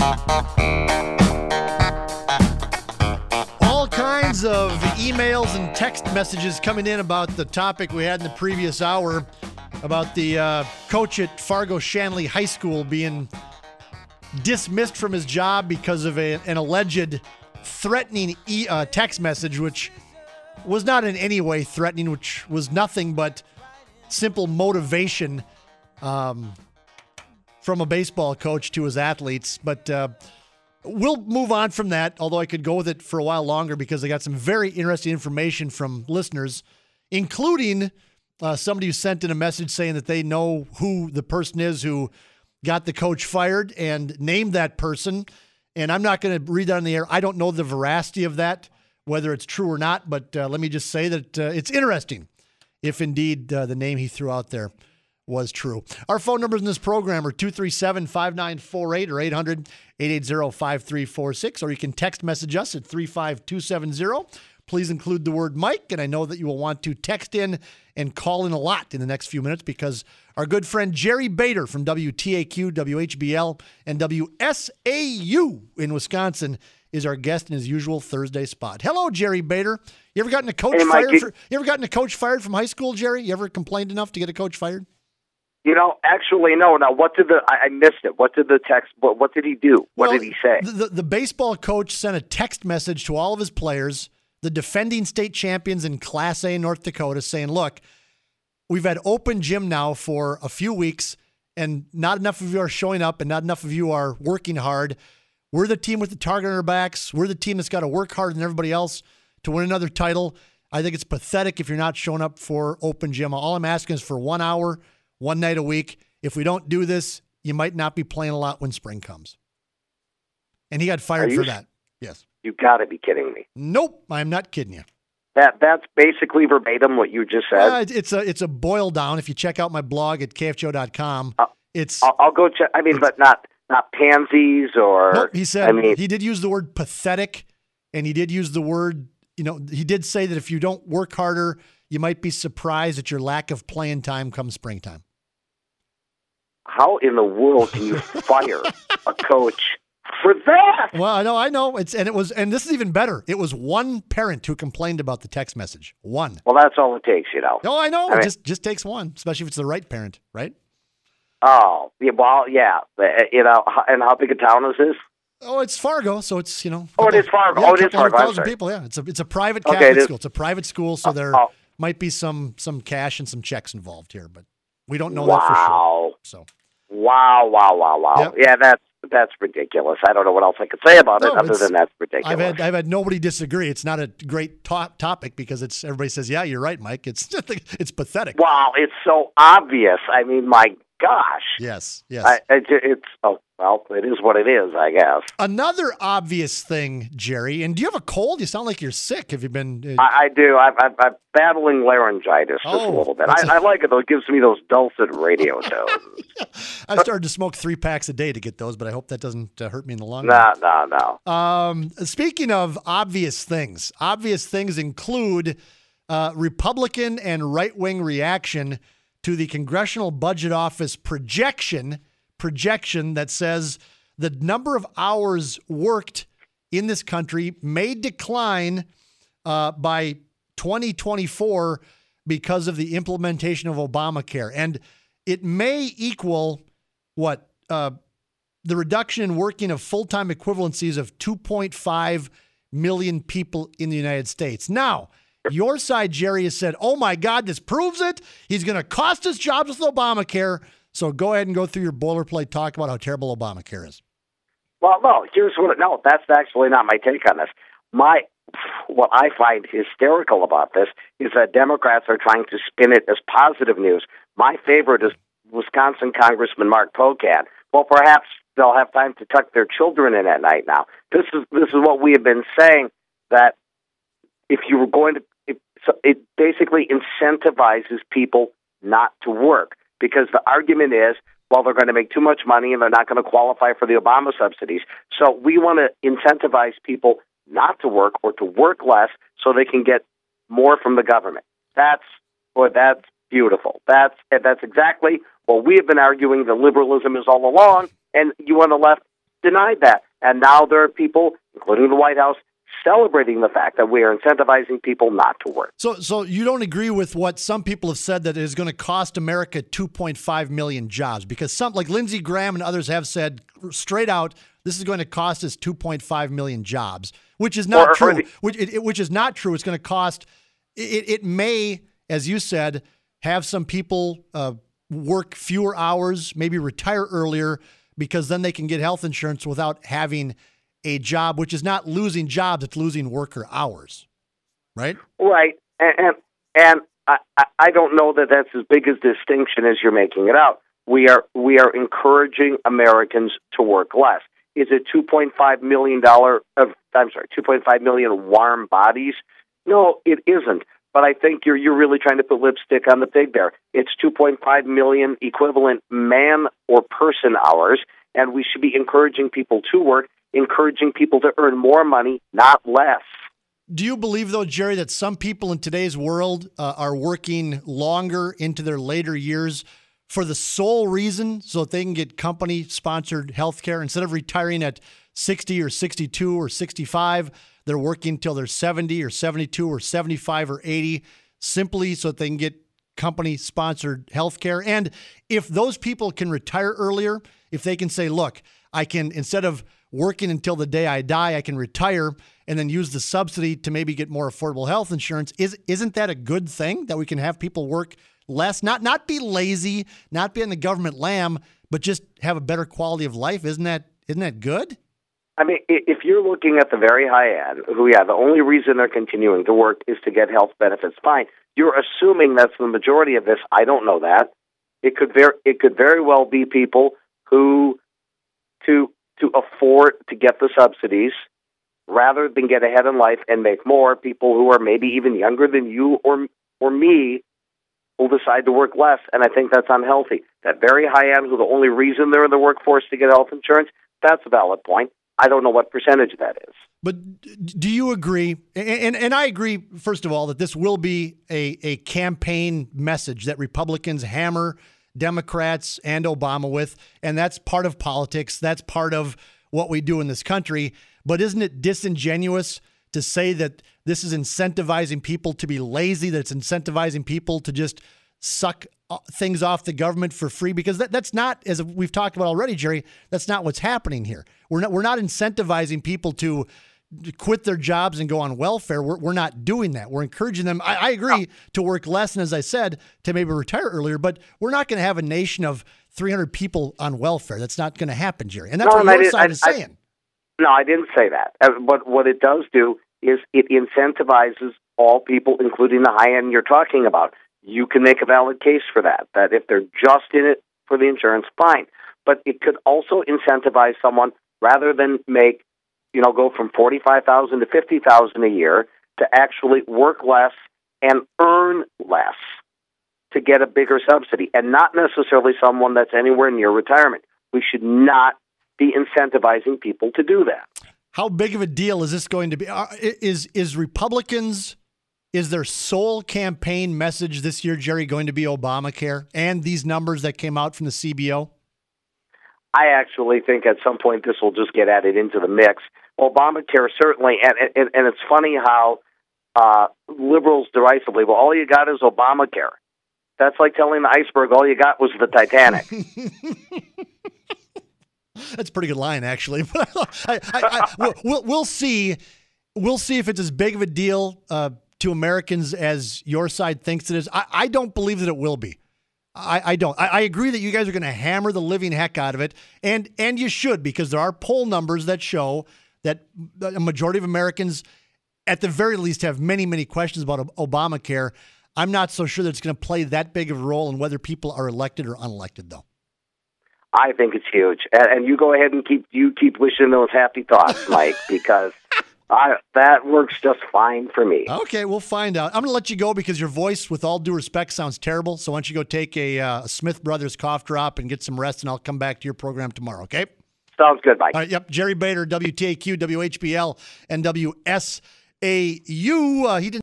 All kinds of emails and text messages coming in about the topic we had in the previous hour about the coach at Fargo Shanley High School being dismissed from his job because of an alleged threatening text message, which was not in any way threatening, which was nothing but simple motivation from a baseball coach to his athletes. But we'll move on from that, although I could go with it for a while longer because I got some very interesting information from listeners, including somebody who sent in a message saying that they know who the person is who got the coach fired and named that person. And I'm not going to read that on the air. I don't know the veracity of that, whether it's true or not, but let me just say that it's interesting if indeed the name he threw out there was true. Our phone numbers in this program are 237-5948 or 800-880-5346, or you can text message us at 35270. Please include the word Mike, and I know that you will want to text in and call in a lot in the next few minutes because our good friend Jerry Bader from WTAQ, WHBL, and WSAU in Wisconsin is our guest in his usual Thursday spot. Hello, Jerry Bader. You ever gotten a coach fired? You ever gotten a coach fired from high school, Jerry? You ever complained enough to get a coach fired? Actually, no. Now, I missed it. What did the text, what did he do? What did he say? The baseball coach sent a text message to all of his players, the defending state champions in Class A North Dakota, saying, look, we've had open gym now for a few weeks, and not enough of you are showing up, and not enough of you are working hard. We're the team with the target on our backs. We're the team that's got to work harder than everybody else to win another title. I think it's pathetic if you're not showing up for open gym. All I'm asking is for 1 hour, one night a week. If we don't do this, you might not be playing a lot when spring comes. And he got fired for that. Yes. You got to be kidding me. Nope, I'm not kidding you. That's basically verbatim what you just said. It's a boil down. If you check out my blog at kfjo.com, I'll go check. But not pansies or. Nope, he said he did use the word pathetic, and he did use the word. He did say that if you don't work harder, you might be surprised at your lack of playing time come springtime. How in the world can you fire a coach for that? Well, I know. And this is even better. It was one parent who complained about the text message. One. Well, that's all it takes, No, I know. It just takes one, especially if it's the right parent, right? Oh, yeah, well, yeah. And how big a town is this? Oh, it's Fargo, so it's, it is Fargo. Yeah, it is Fargo. 100,000 people, yeah. It's a private Catholic school. It's a private school, so there might be some cash and some checks involved here, but we don't know that for sure. So. Wow. Yep. Yeah, that's ridiculous. I don't know what else I could say about it other than that's ridiculous. I've had nobody disagree. It's not a great topic because everybody says, yeah, you're right, Mike. It's pathetic. Wow, it's so obvious. I mean, my gosh. Yes. It is what it is, I guess. Another obvious thing, Jerry, and do you have a cold? You sound like you're sick. Have you been? I do. I'm battling laryngitis just a little bit. I like it, though. It gives me those dulcet radio tones. Yeah. I've started to smoke 3 packs a day to get those, but I hope that doesn't hurt me in the long run. No. Speaking of obvious things include Republican and right-wing reaction to the Congressional Budget Office projection that says the number of hours worked in this country may decline by 2024 because of the implementation of Obamacare. And it may equal the reduction in working of full-time equivalencies of 2.5 million people in the United States. Now, your side, Jerry, has said, oh, my God, this proves it. He's going to cost us jobs with Obamacare. So go ahead and go through your boilerplate talk about how terrible Obamacare is. Well, no, that's actually not my take on this. What I find hysterical about this is that Democrats are trying to spin it as positive news. My favorite is Wisconsin Congressman Mark Pocan. Well, perhaps they'll have time to tuck their children in at night now. This is what we have been saying, that if you were going to, it basically incentivizes people not to work, because the argument is, well, they're going to make too much money and they're not going to qualify for the Obama subsidies. So we want to incentivize people not to work or to work less so they can get more from the government. That's beautiful. That's exactly what we have been arguing. The liberalism is all along, and you on the left denied that. And now there are people, including the White House, celebrating the fact that we are incentivizing people not to work. So you don't agree with what some people have said that it is going to cost America 2.5 million jobs? Because some, like Lindsey Graham and others, have said straight out, this is going to cost us 2.5 million jobs, which is not true. Which is not true. It's going to cost. It may, as you said, have some people work fewer hours, maybe retire earlier, because then they can get health insurance without having a job, which is not losing jobs, it's losing worker hours, right? Right, and I don't know that that's as big a distinction as you're making it out. We are encouraging Americans to work less. Is it $2.5 million? 2.5 million warm bodies? No, it isn't. But I think you're really trying to put lipstick on the pig there. It's 2.5 million equivalent man or person hours, and we should be encouraging people to work, encouraging people to earn more money, not less. Do you believe, though, Jerry, that some people in today's world are working longer into their later years for the sole reason so that they can get company-sponsored health care? Instead of retiring at 60 or 62 or 65, they're working until they're 70 or 72 or 75 or 80, simply so that they can get company-sponsored health care. And if those people can retire earlier, if they can say, look, I can, instead of working until the day I die, I can retire and then use the subsidy to maybe get more affordable health insurance, isn't that a good thing, that we can have people work less, not be lazy, not be on the government lam, but just have a better quality of life? Isn't that good? I mean, if you're looking at the very high end, the only reason they're continuing to work is to get health benefits, fine. You're assuming that's the majority of this. I don't know that. It could very well be people who, to afford to get the subsidies, rather than get ahead in life and make more, people who are maybe even younger than you or me will decide to work less, and I think that's unhealthy. That very high end, who the only reason they're in the workforce to get health insurance, that's a valid point. I don't know what percentage that is. But do you agree, and I agree, first of all, that this will be a campaign message that Republicans hammer Democrats and Obama with, and that's part of politics. That's part of what we do in this country. But isn't it disingenuous to say that this is incentivizing people to be lazy, that it's incentivizing people to just suck things off the government for free? Because that's not, as we've talked about already, Jerry, that's not what's happening here. We're not incentivizing people to quit their jobs and go on welfare. We're not doing that. We're encouraging them, I agree, to work less, and as I said, to maybe retire earlier, but we're not going to have a nation of 300 people on welfare. That's not going to happen, Jerry. And that's what your side is saying. No, I didn't say that. But what it does do is it incentivizes all people, including the high end you're talking about. You can make a valid case for that if they're just in it for the insurance, fine. But it could also incentivize someone, rather than go from $45,000 to $50,000 a year, to actually work less and earn less to get a bigger subsidy, and not necessarily someone that's anywhere near retirement. We should not be incentivizing people to do that. How big of a deal is this going to be? Is Republicans, is their sole campaign message this year, Jerry, going to be Obamacare and these numbers that came out from the CBO? I actually think at some point this will just get added into the mix. Obamacare certainly, and it's funny how liberals derisively, well, all you got is Obamacare. That's like telling the iceberg all you got was the Titanic. That's a pretty good line, actually. But we'll see. We'll see if it's as big of a deal to Americans as your side thinks it is. I don't believe that it will be. I don't. I agree that you guys are going to hammer the living heck out of it, and you should, because there are poll numbers that show that a majority of Americans, at the very least, have many, many questions about Obamacare. I'm not so sure that it's going to play that big of a role in whether people are elected or unelected, though. I think it's huge, and you go ahead and keep wishing those happy thoughts, Mike, because that works just fine for me. Okay, we'll find out. I'm going to let you go because your voice, with all due respect, sounds terrible. So why don't you go take a Smith Brothers cough drop and get some rest, and I'll come back to your program tomorrow, okay? Sounds good, Mike. All right, yep. Jerry Bader, WTAQ, WHBL, and WSAU. He didn't